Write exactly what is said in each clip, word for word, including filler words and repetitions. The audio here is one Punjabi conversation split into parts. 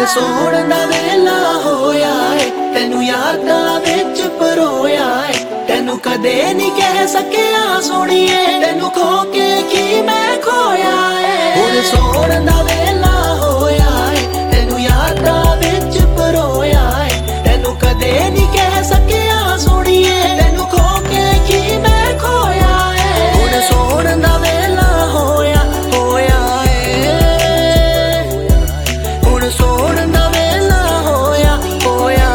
ਹੁਣ ਸੋਹਣ ਦਾ ਵੇਲਾ ਹੋਇਆ ਏ, ਤੈਨੂੰ ਯਾਦਾਂ ਵਿੱਚ ਪਰੋਇਆ ਏ। ਤੈਨੂੰ ਕਦੇ ਨਹੀਂ ਕਹਿ ਸਕਿਆ ਸੋਹਣੀਏ, ਤੈਨੂੰ ਖੋ ਕੇ ਕੀ ਮੈਂ ਖੋਇਆ ਏ। ਹੁਣ ਸੋਹਣ ਦਾ ਵੇਲਾ ਹੋਇਆ ਏ, ਤੈਨੂੰ ਯਾਦਾਂ ਵਿੱਚ ਪਰੋਇਆ ਏ। ਤੈਨੂੰ ਕਦੇ ਨਹੀਂ ਕਹਿ ਸਕਿਆ ਸੋਹਣੀਏ, ਤੈਨੂੰ ਖੋ ਕੇ ਕੀ ਮੈਂ ਖੋਇਆ ਏ। ਹੁਣ ਸੋਹਣ ਦਾ ਵੇਲਾ ਹੋਇਆ ਹੋਇਆ ਏ, ਹੁਣ ਸੋਹਣ ਦਾ ਵੇਲਾ ਹੋਇਆ ਹੋਇਆ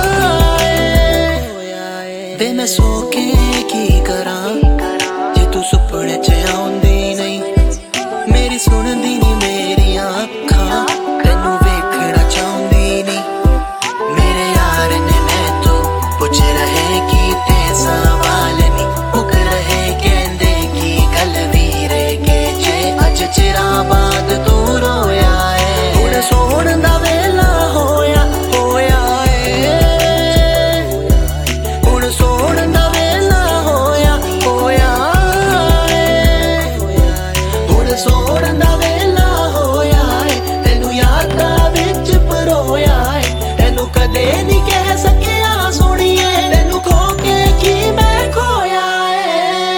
ਏ। ਵੇ ਮੈਂ ਸੋ ਕੇ ਕੀ ਕਰਾਂ ਜੇ ਤੂੰ ਸੁਪਨੇ ਚ ਆਉਂਦੀ ਨਹੀਂ, ਮੇਰੀ ਸੁਣਦੀ ਨੀ ਮੇਰੀਆਂ ਅੱਖਾਂ, ਤੈਨੂੰ ਵੇਖਣਾ ਚਾਹੁੰਦੀ ਨੀ। ਮੇਰੇ ਯਾਰ ਨੇ ਮੈਥੋਂ ਪੁੱਛ ਰਹੇ ਕੀਤੇ ਸਵਾਲ ਨੀ, ਮੁੱਕ ਰਹੇ ਕਹਿੰਦੇ ਕੀ ਗੱਲ ਵੀਰੇ ਕੇ ਜੇ ਅੱਜ ਚਿਰਾਂ ਬਾਅਦ ਤੂੰ ਰੋਇਆ ਏ। ਹੁਣ ਸੋਹਣ ਦਾ ਵੇਲਾ ਹੋਇਆ ਹੋਇਆ ਏ, ਹੁਣ ਸੋਹਣ ਦਾ ਵੇਲਾ ਹੋਇਆ ਹੋਇਆ ਏ। ਹੁਣ ਸੋਹਣ ਦਾ ਵੇਲਾ ਹੋਇਆ ਏ, ਤੈਨੂੰ ਯਾਦਾਂ ਵਿੱਚ ਪਰੋਇਆ ਏ। ਤੈਨੂੰ ਕਦੇ ਨਹੀਂ ਕਹਿ ਸਕਿਆ ਸੋਹਣੀਏ, ਤੈਨੂੰ ਖੋ ਕੇ ਕੀ ਮੈਂ ਖੋਇਆ ਏ।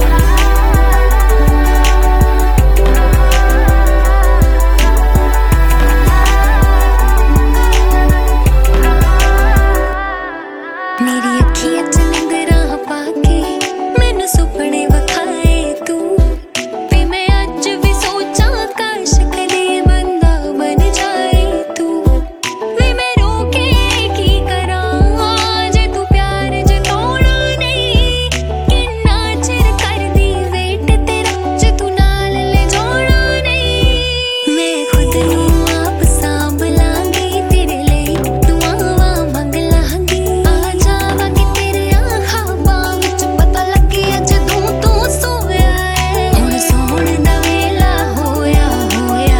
मेरी अखियां च निंदरां पाके मैनू सुपने विखाए तू, ते मैं अज भी सोचां काश कदे बंदा बन जाए तू। वे मैं रोके की करां जे तू प्यार जताउणा नहीं, किन्ना चिर करदी वेट तेरा जे तू नाल ले जाना नहीं। मैं खुद नूं आप सांभ लांगी तेरे लिए दुआवां मंग लांगी, आ जावांगी तेरे ख्वाबां विच पता लगे जदों तू सोया है। हुण सोहण दा वेला होया होया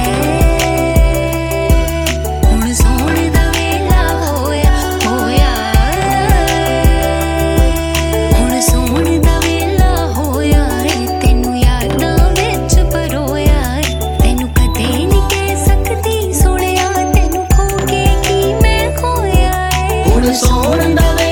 है, हुण सोहण दा वेला होया होया है, हुण सोहण दा वेला होया है। तैनू यादां विच परोया है, तैनू कदे नहीं कह सकदी सोहणिया, तैनू खो के की मैं खोया है। ਹੁਣ ਸੋਹਣ ਦਾ